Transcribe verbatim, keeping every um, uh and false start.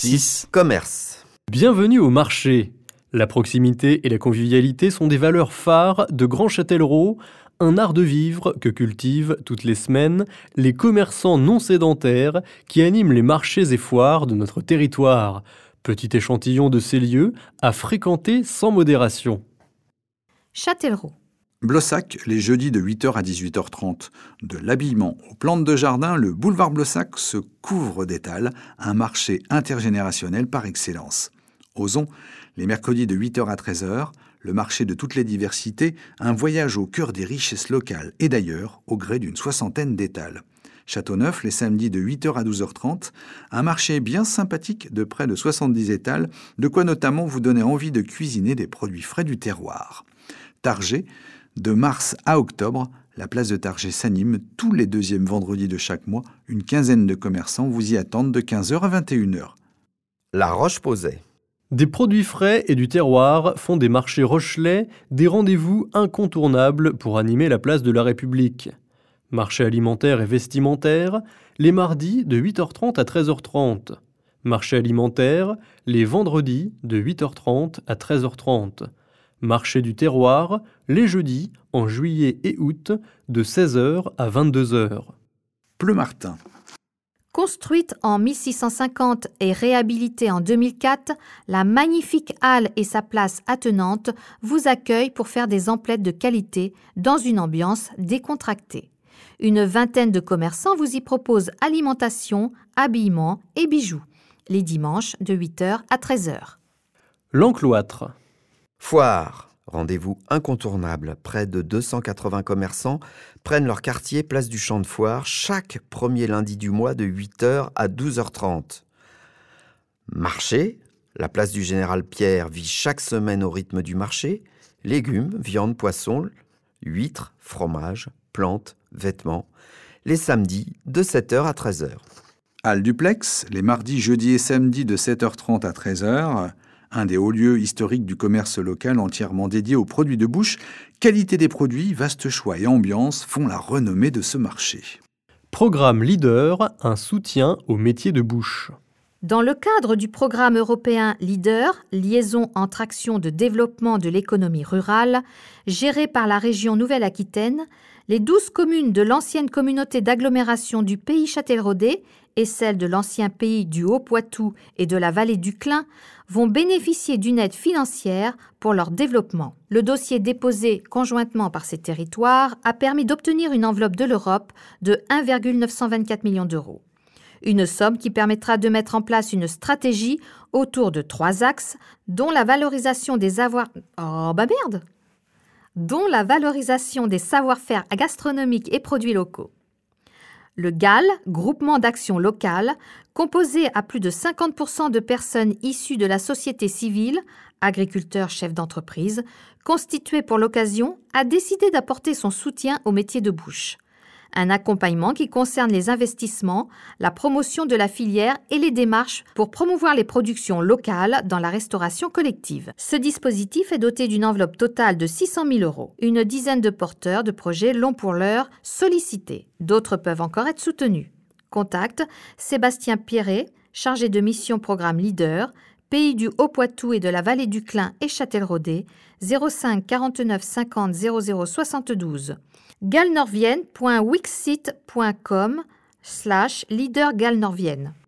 six. Commerce. Bienvenue au marché. La proximité et la convivialité sont des valeurs phares de Grand Châtellerault, un art de vivre que cultivent toutes les semaines les commerçants non sédentaires qui animent les marchés et foires de notre territoire. Petit échantillon de ces lieux à fréquenter sans modération. Châtellerault. Blossac, les jeudis de huit heures à dix-huit heures trente. De l'habillement aux plantes de jardin, le boulevard Blossac se couvre d'étals, un marché intergénérationnel par excellence. Ozon, les mercredis de huit heures à treize heures, le marché de toutes les diversités, un voyage au cœur des richesses locales et d'ailleurs, au gré d'une soixantaine d'étals. Châteauneuf, les samedis de huit heures à douze heures trente, un marché bien sympathique de près de soixante-dix étals, de quoi notamment vous donner envie de cuisiner des produits frais du terroir. Targé, de mars à octobre, la place de Targé s'anime tous les deuxièmes vendredis de chaque mois. Une quinzaine de commerçants vous y attendent de quinze heures à vingt et une heures. La Roche-Posay. Des produits frais et du terroir font des marchés rochelais des rendez-vous incontournables pour animer la place de la République. Marché alimentaire et vestimentaire, les mardis de huit heures trente à treize heures trente. Marché alimentaire, les vendredis de huit heures trente à treize heures trente. Marché du terroir, les jeudis, en juillet et août, de seize heures à vingt-deux heures. Pleumartin. Construite en mille six cent cinquante et réhabilitée en deux mille quatre, la magnifique halle et sa place attenante vous accueillent pour faire des emplettes de qualité dans une ambiance décontractée. Une vingtaine de commerçants vous y proposent alimentation, habillement et bijoux, les dimanches de huit heures à treize heures. L'Encloître. Foire. Rendez-vous incontournable. Près de deux cent quatre-vingts commerçants prennent leur quartier place du Champ de Foire chaque premier lundi du mois de huit heures à douze heures trente. Marché. La place du Général Pierre vit chaque semaine au rythme du marché. Légumes, viande, poissons, huîtres, fromages, plantes, vêtements. Les samedis de sept heures à treize heures. Halle Duplex, les mardis, jeudis et samedis de sept heures trente à treize heures. Un des hauts lieux historiques du commerce local entièrement dédié aux produits de bouche. Qualité des produits, vaste choix et ambiance font la renommée de ce marché. Programme Leader, un soutien au métier de bouche. Dans le cadre du programme européen Leader, liaison entre actions de développement de l'économie rurale, géré par la région Nouvelle-Aquitaine, les douze communes de l'ancienne communauté d'agglomération du pays châtelleraudais et celles de l'ancien pays du Haut-Poitou et de la vallée du Clin vont bénéficier d'une aide financière pour leur développement. Le dossier déposé conjointement par ces territoires a permis d'obtenir une enveloppe de l'Europe de un virgule neuf cent vingt-quatre millions d'euros. Une somme qui permettra de mettre en place une stratégie autour de trois axes, dont la valorisation des avoirs... Oh bah merde dont la valorisation des savoir-faire gastronomiques et produits locaux. Le G A L, groupement d'action locale, composé à plus de cinquante pour cent de personnes issues de la société civile, agriculteurs, chefs d'entreprise, constitué pour l'occasion, a décidé d'apporter son soutien au métier de bouche. Un accompagnement qui concerne les investissements, la promotion de la filière et les démarches pour promouvoir les productions locales dans la restauration collective. Ce dispositif est doté d'une enveloppe totale de six cent mille euros. Une dizaine de porteurs de projets l'ont pour l'heure sollicité. D'autres peuvent encore être soutenus. Contact Sébastien Pierret, chargé de mission programme Leader, pays du Haut-Poitou et de la vallée du Clin et Châtelleraudais, zéro cinq quarante-neuf cinquante zéro zéro soixante-douze. galnorvienne point wixsite point com slash leader galnorvienne.